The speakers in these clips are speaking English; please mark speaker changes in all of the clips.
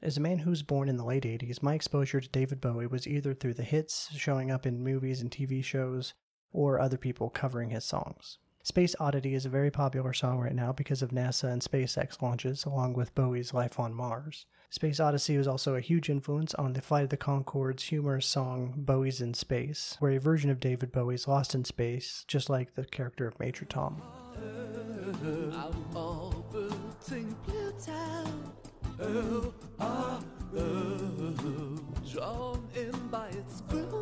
Speaker 1: As a man who was born in the late 80s, my exposure to David Bowie was either through the hits showing up in movies and TV shows, or other people covering his songs. Space Oddity is a very popular song right now because of NASA and SpaceX launches, along with Bowie's Life on Mars. Space Odyssey was also a huge influence on the Flight of the Conchords' humorous song Bowie's in Space, where a version of David Bowie's lost in space, just like the character of Major Tom.
Speaker 2: I'm orbiting Pluto, drawn in by its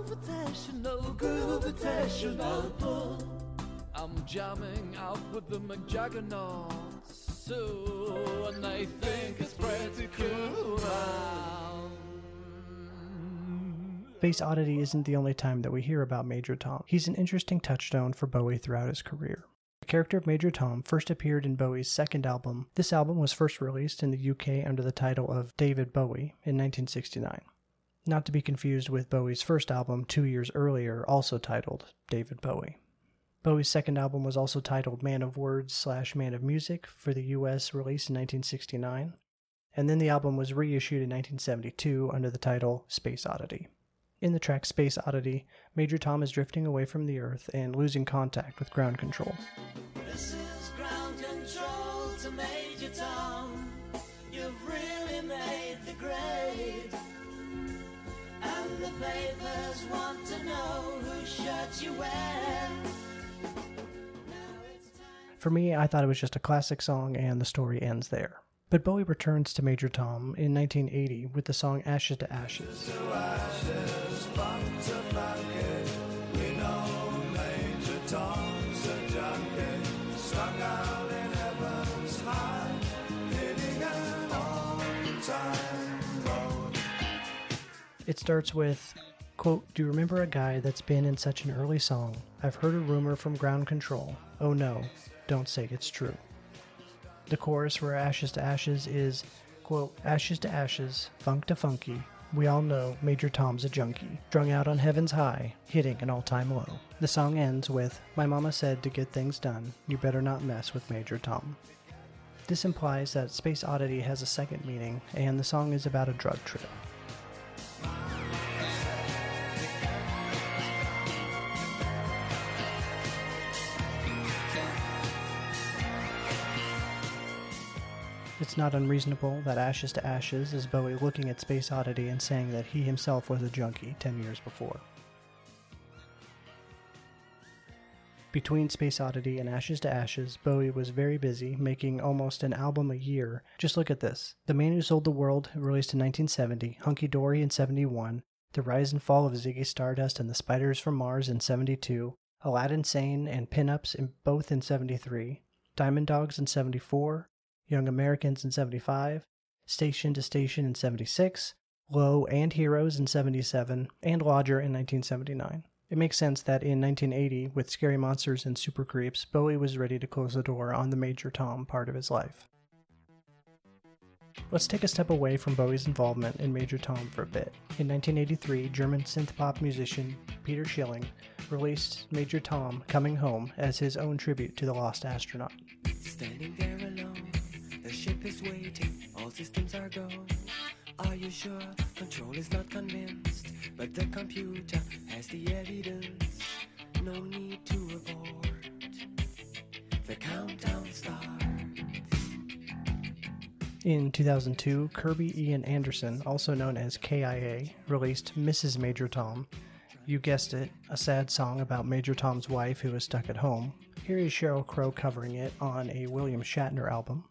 Speaker 2: gravitational pull. I'm jamming out with the McJaggernauts too, and I think it's pretty cool now.
Speaker 1: Space Oddity isn't the only time that we hear about Major Tom. He's an interesting touchstone for Bowie throughout his career. The character of Major Tom first appeared in Bowie's second album. This album was first released in the UK under the title of David Bowie in 1969. Not to be confused with Bowie's first album 2 years earlier, also titled David Bowie. Bowie's second album was also titled Man of Words / Man of Music for the US release in 1969, and then the album was reissued in 1972 under the title Space Oddity. In the track Space Oddity, Major Tom is drifting away from the Earth and losing contact with ground control.
Speaker 3: This is ground control to Major Tom. You've really made the grade. And the papers want to know whose shirt you wear.
Speaker 1: For me, I thought it was just a classic song and the story ends there. But Bowie returns to Major Tom in 1980 with the song Ashes to Ashes. It starts with, quote, "Do you remember a guy that's been in such an early song? I've heard a rumor from ground control. Oh no, don't say it's true." The chorus for Ashes to Ashes is, quote, "Ashes to ashes, funk to funky. We all know Major Tom's a junkie, strung out on heaven's high, hitting an all-time low." The song ends with, "My mama said to get things done, you better not mess with Major Tom." This implies that Space Oddity has a second meaning, and the song is about a drug trip. It's not unreasonable that Ashes to Ashes is Bowie looking at Space Oddity and saying that he himself was a junkie 10 years before. Between Space Oddity and Ashes to Ashes, Bowie was very busy, making almost an album a year. Just look at this. The Man Who Sold the World, released in 1970, Hunky Dory in 71, The Rise and Fall of Ziggy Stardust and the Spiders from Mars in 72, Aladdin Sane and Pinups both in 73, Diamond Dogs in 74, Young Americans in 75, Station to Station in 76, Low and Heroes in 77, and Lodger in 1979. It makes sense that in 1980, with Scary Monsters and Super Creeps, Bowie was ready to close the door on the Major Tom part of his life. Let's take a step away from Bowie's involvement in Major Tom for a bit. In 1983, German synth-pop musician Peter Schilling released Major Tom Coming Home as his own tribute to the lost astronaut.
Speaker 4: Standing there alone, the ship is waiting, all systems are go. Are you sure? Control is not convinced, but the computer has the evidence. No need to abort. The countdown starts.
Speaker 1: In 2002, Kirby Ian Anderson, also known as KIA, released Mrs. Major Tom. You guessed it, a sad song about Major Tom's wife who was stuck at home. Here is Sheryl Crow covering it on a William Shatner album.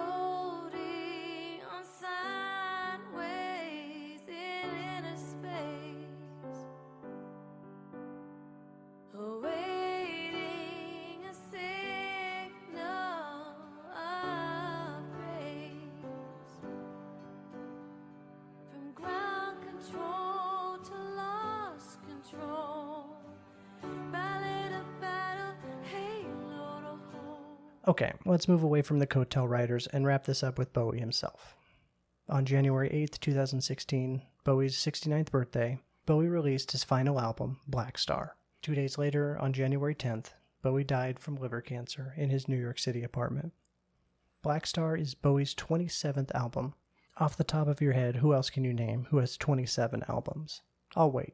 Speaker 1: Okay, let's move away from the coattail riders and wrap this up with Bowie himself. On January 8th, 2016, Bowie's 69th birthday, Bowie released his final album, Black Star. 2 days later, on January 10th, Bowie died from liver cancer in his New York City apartment. Black Star is Bowie's 27th album. Off the top of your head, who else can you name who has 27 albums? I'll wait.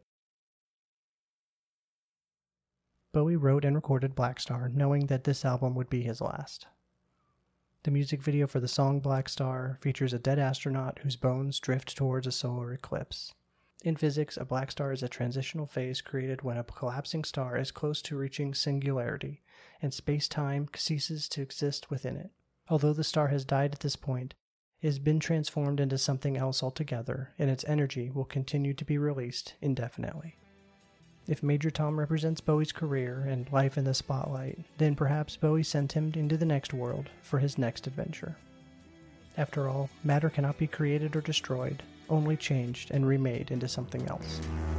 Speaker 1: Bowie wrote and recorded Black Star, knowing that this album would be his last. The music video for the song Black Star features a dead astronaut whose bones drift towards a solar eclipse. In physics, a black star is a transitional phase created when a collapsing star is close to reaching singularity, and space-time ceases to exist within it. Although the star has died at this point, it has been transformed into something else altogether, and its energy will continue to be released indefinitely. If Major Tom represents Bowie's career and life in the spotlight, then perhaps Bowie sent him into the next world for his next adventure. After all, matter cannot be created or destroyed, only changed and remade into something else.